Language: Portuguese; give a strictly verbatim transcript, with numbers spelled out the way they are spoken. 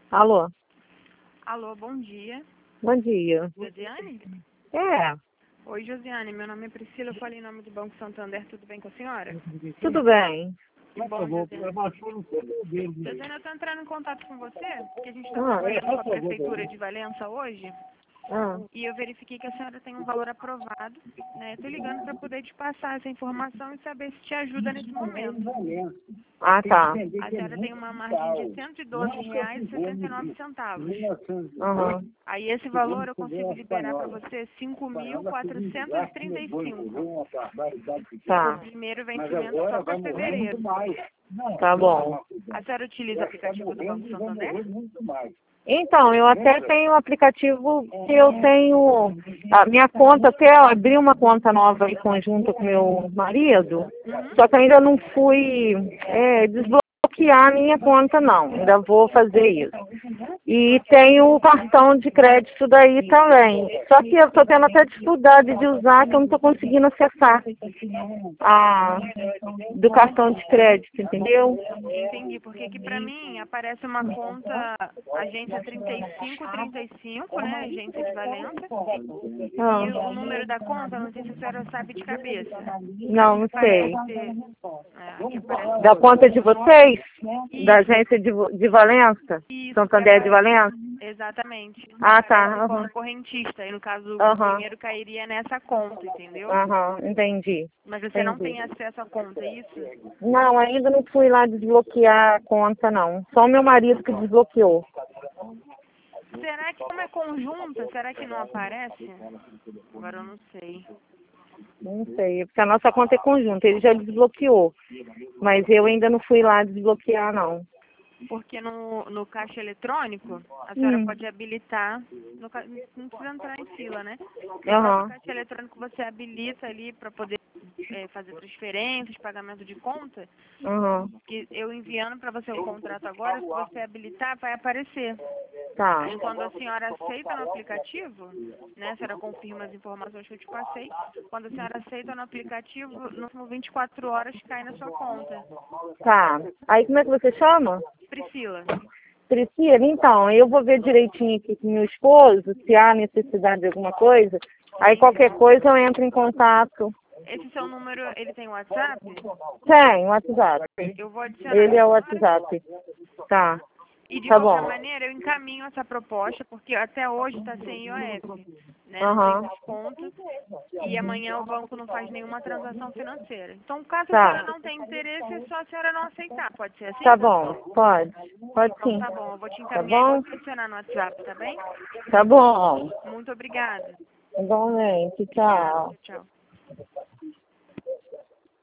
Alô, Alô, bom dia. bom dia. Josiane? É, Oi, Josiane. Meu nome é Priscila. Eu falei em nome do Banco Santander. Tudo bem com a senhora? tudo bem. Que bom, Josiane. Josiane, eu estou entrando em contato com você, porque a gente está Ah, trabalhando com a Prefeitura de Valença hoje, ah, e eu verifiquei que a senhora tem um valor aprovado, né? Estou ligando para poder te passar essa informação e saber se te ajuda nesse momento. ah, tá. A senhora tem uma margem de cento e doze reais e sessenta e nove centavos. Aham, Aí esse valor eu consigo liberar para você cinco mil quatrocentos e trinta e cinco. O tá. primeiro vencimento só para fevereiro. Tá bom. A senhora utiliza o aplicativo do Banco Santander? Então, eu até tenho um aplicativo que eu tenho. A minha conta, até abri uma conta nova em conjunto com meu marido, só que ainda não fui é, desbloquear a minha conta, não. Ainda vou fazer isso. E tenho o cartão de crédito daí também. Só que eu estou tendo até dificuldade de usar, que eu não estou conseguindo acessar a, do cartão de crédito, entendeu? Entendi, porque aqui para mim aparece uma conta agência trinta e cinco trinta e cinco, né, agência de Valença, Ah, e o número da conta, não sei se a senhora sabe de cabeça. não, não sei. Aparece, é, aqui aparece Da conta de vocês? Da isso, agência de, de Valença? isso, que Santander de aparece, Valença? exatamente. Ah, tá. Aparece como Aham. correntista, e no caso o Aham. dinheiro cairia nessa conta, entendeu? Aham. Entendi. Mas você não Entendi. tem acesso à conta, é isso? Não, ainda não fui lá desbloquear a conta, não. Só o meu marido que desbloqueou. Será que como é conjunta, será que não aparece? Agora eu não sei. Não sei, porque a nossa conta é conjunta. Ele já desbloqueou. Mas eu ainda não fui lá desbloquear, não. Porque no, no caixa eletrônico, a senhora Hum. pode habilitar, no, ca- não precisa entrar em fila, né? No próprio Aham. caixa eletrônico você habilita ali para poder é, fazer transferências, pagamento de conta, Aham. que eu enviando para você o contrato agora, se você habilitar, vai aparecer. Tá. Aí quando a senhora aceita no aplicativo, né, a senhora confirma as informações que eu te passei, quando a senhora aceita no aplicativo, no último vinte e quatro horas cai na sua conta. Tá. Aí como é que você chama? Priscila, Priscila, então, eu vou ver direitinho aqui com meu esposo, se há necessidade de alguma coisa. Aí qualquer coisa eu entro em contato. esse seu número, ele tem WhatsApp? Tem, WhatsApp. Eu vou adicionar Ele é o agora. WhatsApp. Tá, E de tá qualquer bom. maneira, eu encaminho essa proposta, porque até hoje está sem I O F, né? Não tem Aham. desconto. E amanhã o banco não faz nenhuma transação financeira. Então, caso a senhora Tá, não tenha interesse, é só a senhora não aceitar. Pode ser assim? tá bom. Pode. Pode Então sim. tá bom, eu vou te Tá encaminhar e vou bom? te adicionar no WhatsApp, tá bem? Tá bom. Muito obrigada. Igualmente. Obrigada, Tchau. tchau, tchau.